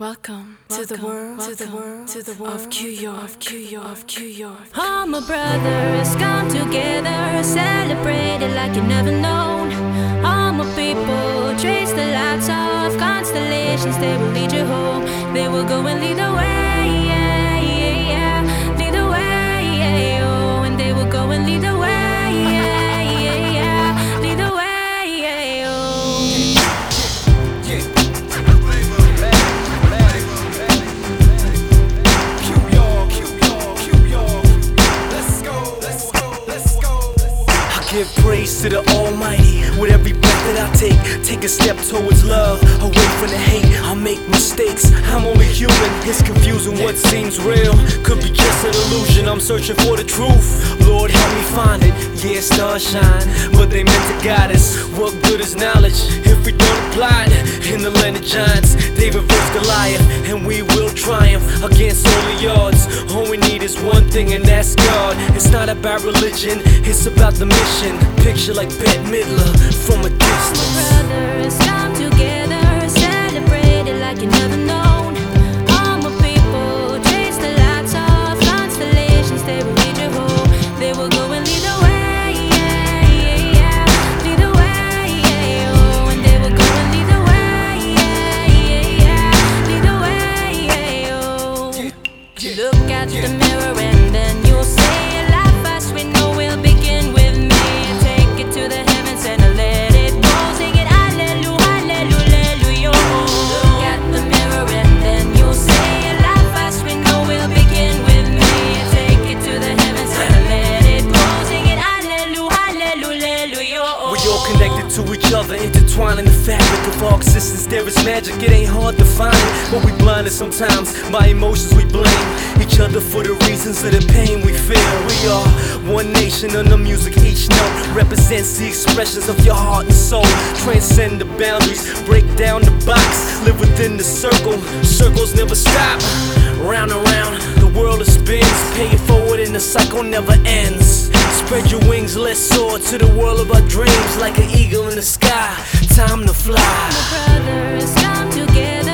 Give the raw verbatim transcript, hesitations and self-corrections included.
Welcome, welcome to the world, welcome, to the world, to the world of Q York, of Q York, of Q York. All my brothers come together, celebrate it like you never known. All my people trace the lights of constellations. They will lead you home. They will go and lead the way, yeah, yeah, yeah. Lead the way, yeah, oh, and they will go and lead the way, yeah, yeah, yeah. Lead the way, yeah, oh. Give praise to the Almighty with every breath that I take. Take a step towards love, away from the hate. I make mistakes, I'm only human. It's confusing what seems real could be just an illusion. I'm searching for the truth, Lord help me find it. Yeah, stars shine, but they meant to guide us. What good is knowledge if we don't apply it? In the land of giants, they reversed Goliath, and we will triumph against all the odds. All we need is one thing, and that's God. It's not about religion, it's about the mission. Picture like Bette Midler from a distance. All my brothers come together, celebrate it like you never known. All my people chase the lights of constellations. They will lead you home. They will go and lead the way, yeah, yeah, yeah. Lead the way, yeah, oh, and they will go and lead the way, yeah, yeah, yeah. Lead the way, yeah, oh. Look at the mirror and then you'll say, life as we know will begin with me. To the heavens and let it go. Sing it, hallelujah, hallelujah. Look at the mirror and then you'll say, life as we know will begin with me. Take it to the heavens and let it go. Sing it, hallelujah, hallelujah. We all connected to each other, intertwined in the fabric of our existence. There is magic, it ain't hard to find it, but we blinded sometimes by emotions. We blame each other for the reasons of the pain we feel. We are one nation under music. Each note represents the expressions of your heart and soul. Transcend the boundaries, break down the box, live within the circle. Circles never stop, round and round the world it spins. Pay it forward and the cycle never ends. Spread your wings, let's soar to the world of our dreams. Like an eagle in the sky, time to fly. All my brothers come together.